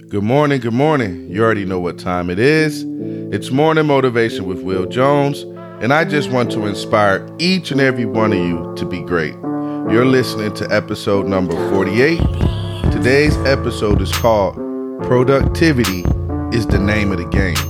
Good morning, good morning. You already know what time it is. It's Morning Motivation with Will Jones, and I just want to inspire each and every one of you to be great. You're listening to episode number 48. Today's episode is called Productivity is the Name of the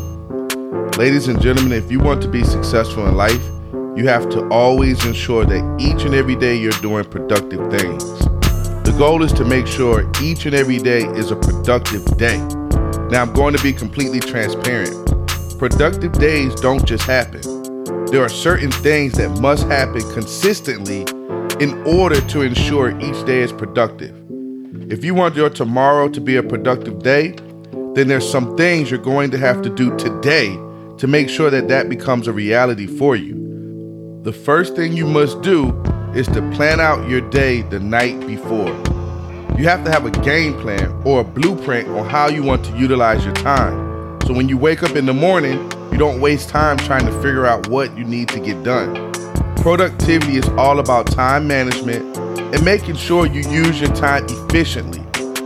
Game. Ladies and gentlemen, if you want to be successful in life, you have to always ensure that each and every day you're doing productive things. The goal is to make sure each and every day is a productive day. Now, I'm going to be completely transparent. Productive days don't just happen. There are certain things that must happen consistently in order to ensure each day is productive. If you want your tomorrow to be a productive day, then there's some things you're going to have to do today to make sure that that becomes a reality for you. The first thing you must do is to plan out your day the night before. You have to have a game plan or a blueprint on how you want to utilize your time. So when you wake up in the morning, you don't waste time trying to figure out what you need to get done. Productivity is all about time management and making sure you use your time efficiently.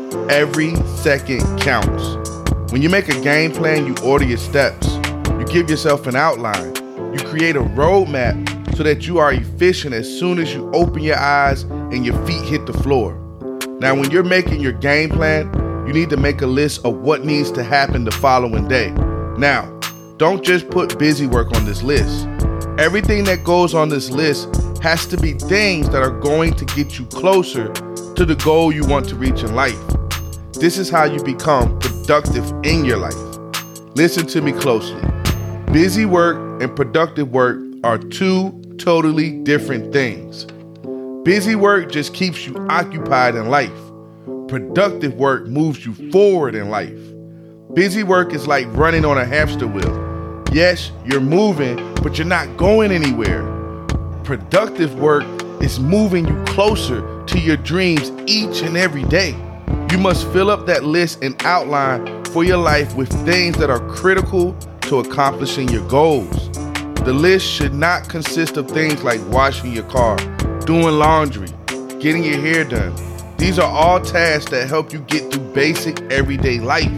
Every second counts. When you make a game plan, you order your steps. You give yourself an outline. You create a roadmap so that you are efficient as soon as you open your eyes and your feet hit the floor. Now, when you're making your game plan, you need to make a list of what needs to happen the following day. Now, don't just put busy work on this list. Everything that goes on this list has to be things that are going to get you closer to the goal you want to reach in life. This is how you become productive in your life. Listen to me closely. Busy work and productive work are two totally different things. Busy work just keeps you occupied in life. Productive work moves you forward in life. Busy work is like running on a hamster wheel. Yes, you're moving, but you're not going anywhere. Productive work is moving you closer to your dreams each and every day. You must fill up that list and outline for your life with things that are critical to accomplishing your goals. The list should not consist of things like washing your car, doing laundry, getting your hair done. These are all tasks that help you get through basic everyday life.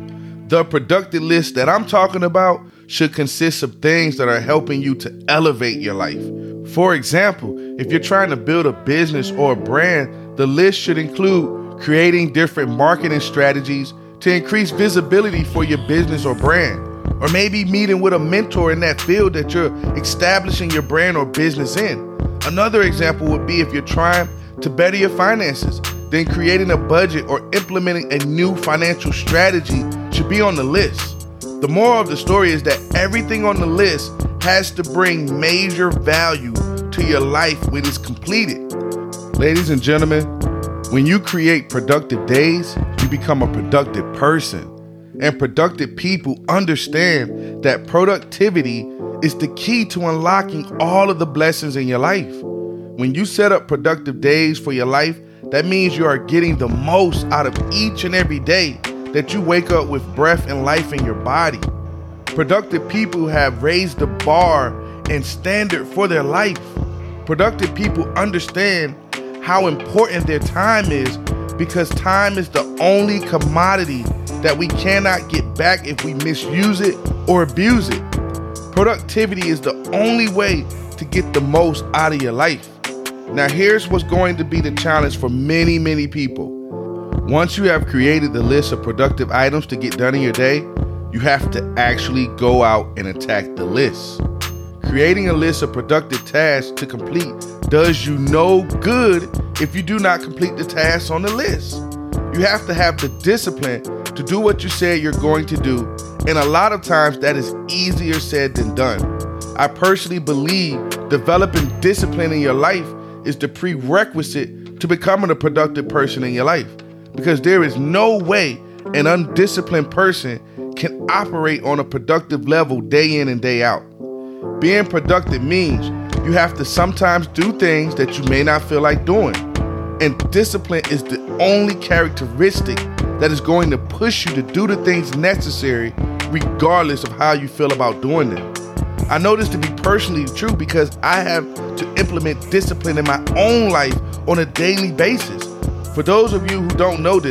The productive list that I'm talking about should consist of things that are helping you to elevate your life. For example, if you're trying to build a business or a brand, the list should include creating different marketing strategies to increase visibility for your business or brand. Or maybe meeting with a mentor in that field that you're establishing your brand or business in. Another example would be if you're trying to better your finances, then creating a budget or implementing a new financial strategy should be on the list. The moral of the story is that everything on the list has to bring major value to your life when it's completed. Ladies and gentlemen, when you create productive days, you become a productive person. And productive people understand that productivity is the key to unlocking all of the blessings in your life. When you set up productive days for your life, that means you are getting the most out of each and every day that you wake up with breath and life in your body. Productive people have raised the bar and standard for their life. Productive people understand how important their time is because time is the only commodity that we cannot get back if we misuse it or abuse it. Productivity is the only way to get the most out of your life. Now, here's what's going to be the challenge for many, many people. Once you have created the list of productive items to get done in your day, you have to actually go out and attack the list. Creating a list of productive tasks to complete does you no good if you do not complete the tasks on the list. You have to have the discipline to do what you said you're going to do, and a lot of times that is easier said than done. I personally believe developing discipline in your life is the prerequisite to becoming a productive person in your life, because there is no way an undisciplined person can operate on a productive level day in and day out. Being productive means you have to sometimes do things that you may not feel like doing. And discipline is the only characteristic that is going to push you to do the things necessary regardless of how you feel about doing them. I know this to be personally true because I have to implement discipline in my own life on a daily basis. For those of you who don't know this,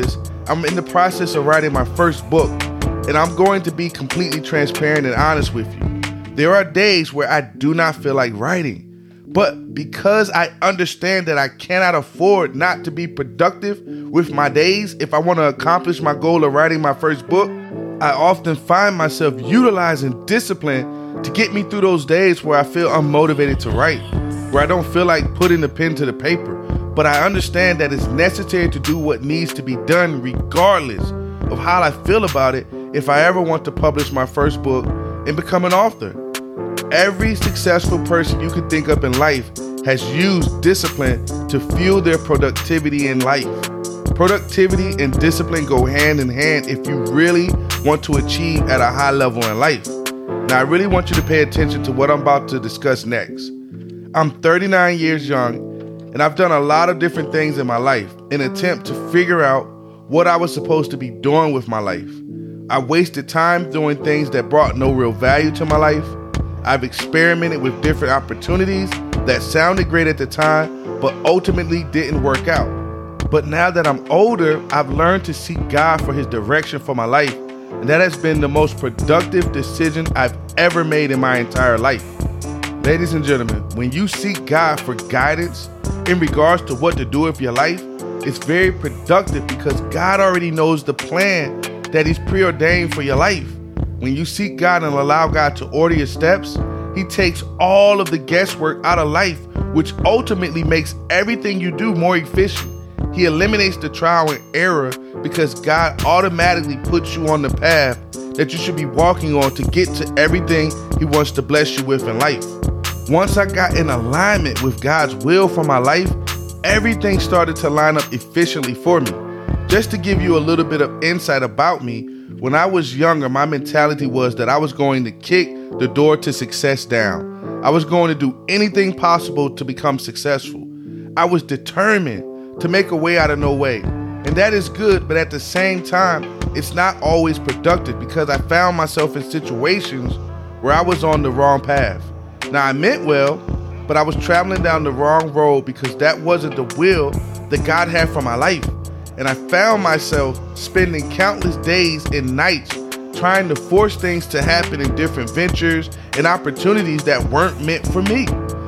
I'm in the process of writing my first book, and I'm going to be completely transparent and honest with you. There are days where I do not feel like writing, but because I understand that I cannot afford not to be productive with my days if I want to accomplish my goal of writing my first book, I often find myself utilizing discipline to get me through those days where I feel unmotivated to write, where I don't feel like putting the pen to the paper. But I understand that it's necessary to do what needs to be done regardless of how I feel about it if I ever want to publish my first book and become an author. Every successful person you can think of in life has used discipline to fuel their productivity in life. Productivity and discipline go hand in hand if you really want to achieve at a high level in life. Now, I really want you to pay attention to what I'm about to discuss next. I'm 39 years young, and I've done a lot of different things in my life in an attempt to figure out what I was supposed to be doing with my life. I wasted time doing things that brought no real value to my life. I've experimented with different opportunities that sounded great at the time, but ultimately didn't work out. But now that I'm older, I've learned to seek God for His direction for my life, and that has been the most productive decision I've ever made in my entire life. Ladies and gentlemen, when you seek God for guidance in regards to what to do with your life, it's very productive because God already knows the plan that He's preordained for your life. When you seek God and allow God to order your steps, He takes all of the guesswork out of life, which ultimately makes everything you do more efficient. He eliminates the trial and error because God automatically puts you on the path that you should be walking on to get to everything He wants to bless you with in life. Once I got in alignment with God's will for my life, everything started to line up efficiently for me. Just to give you a little bit of insight about me, when I was younger, my mentality was that I was going to kick the door to success down. I was going to do anything possible to become successful. I was determined to make a way out of no way. And that is good, but at the same time, it's not always productive because I found myself in situations where I was on the wrong path. Now, I meant well, but I was traveling down the wrong road because that wasn't the will that God had for my life. And I found myself spending countless days and nights trying to force things to happen in different ventures and opportunities that weren't meant for me.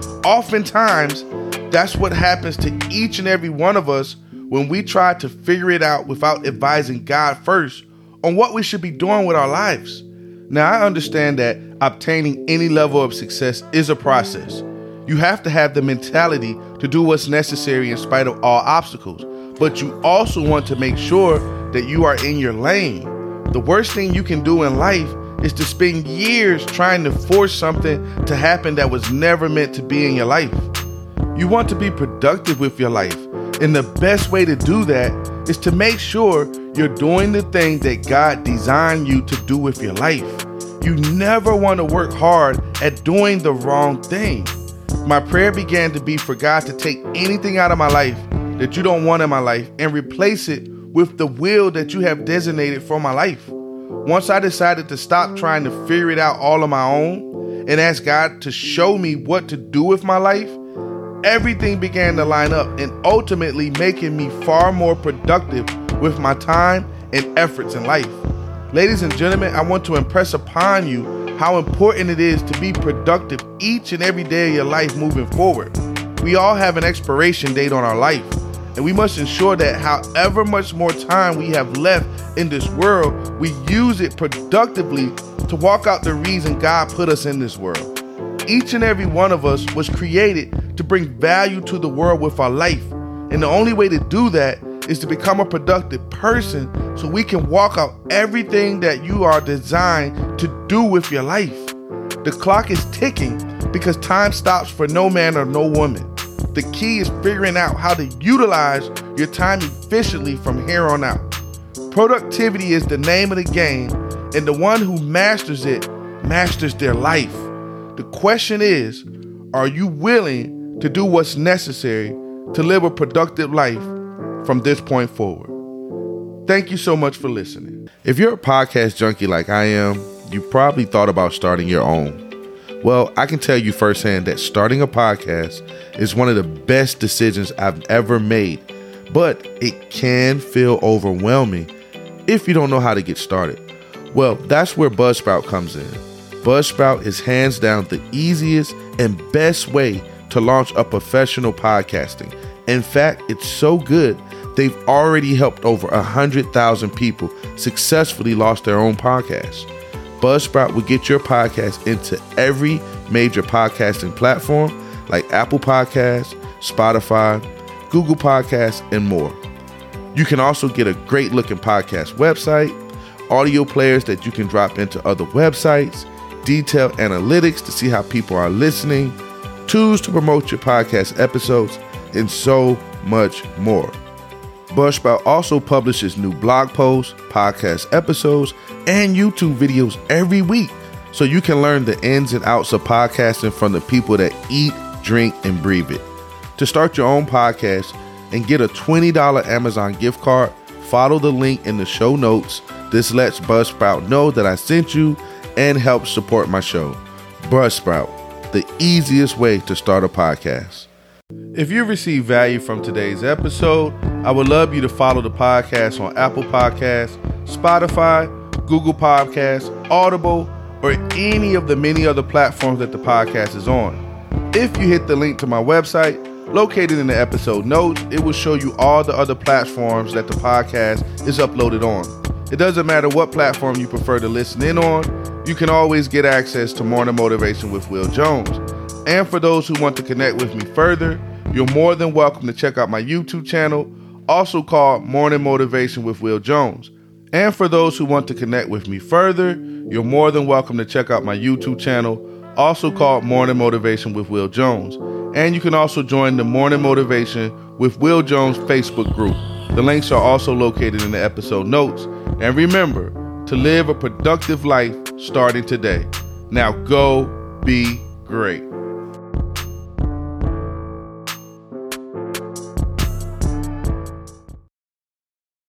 Oftentimes, that's what happens to each and every one of us when we try to figure it out without advising God first on what we should be doing with our lives. Now, I understand that obtaining any level of success is a process. You have to have the mentality to do what's necessary in spite of all obstacles, but you also want to make sure that you are in your lane. The worst thing you can do in life is to spend years trying to force something to happen that was never meant to be in your life. You want to be productive with your life, and the best way to do that is to make sure you're doing the thing that God designed you to do with your life. You never want to work hard at doing the wrong thing. My prayer began to be for God to take anything out of my life that you don't want in my life and replace it with the will that you have designated for my life. Once I decided to stop trying to figure it out all on my own and ask God to show me what to do with my life, everything began to line up and ultimately making me far more productive with my time and efforts in life. Ladies and gentlemen, I want to impress upon you how important it is to be productive each and every day of your life moving forward. We all have an expiration date on our life, and we must ensure that however much more time we have left in this world, we use it productively to walk out the reason God put us in this world. Each and every one of us was created to bring value to the world with our life, and the only way to do that is to become a productive person so we can walk out everything that you are designed to do with your life. The clock is ticking because time stops for no man or no woman. The key is figuring out how to utilize your time efficiently from here on out. Productivity is the name of the game, and the one who masters it masters their life. The question is, are you willing to do what's necessary to live a productive life from this point forward? Thank you so much for listening. If you're a podcast junkie like I am, you probably thought about starting your own. Well, I can tell you firsthand that starting a podcast is one of the best decisions I've ever made, but it can feel overwhelming if you don't know how to get started? Well, that's where Buzzsprout comes in. Buzzsprout is hands down the easiest and best way to launch a professional podcasting. In fact, it's so good, they've already helped over 100,000 people successfully launch their own podcast. Buzzsprout will get your podcast into every major podcasting platform like Apple Podcasts, Spotify, Google Podcasts, and more. You can also get a great looking podcast website, audio players that you can drop into other websites, detailed analytics to see how people are listening, tools to promote your podcast episodes, and so much more. Buzzsprout also publishes new blog posts, podcast episodes, and YouTube videos every week, so you can learn the ins and outs of podcasting from the people that eat, drink, and breathe it. To start your own podcast and get a $20 Amazon gift card, follow the link in the show notes. This lets Buzzsprout know that I sent you and helps support my show. Buzzsprout, the easiest way to start a podcast. If you received value from today's episode, I would love you to follow the podcast on Apple Podcasts, Spotify, Google Podcasts, Audible, or any of the many other platforms that the podcast is on. If you hit the link to my website, located in the episode notes, it will show you all the other platforms that the podcast is uploaded on. It doesn't matter what platform you prefer to listen in on, you can always get access to Morning Motivation with Will Jones. And for those who want to connect with me further, you're more than welcome to check out my YouTube channel, also called Morning Motivation with Will Jones. And for those who want to connect with me further, you're more than welcome to check out my YouTube channel, also called Morning Motivation with Will Jones. And you can also join the Morning Motivation with Will Jones Facebook group. The links are also located in the episode notes. And remember to live a productive life starting today. Now go be great.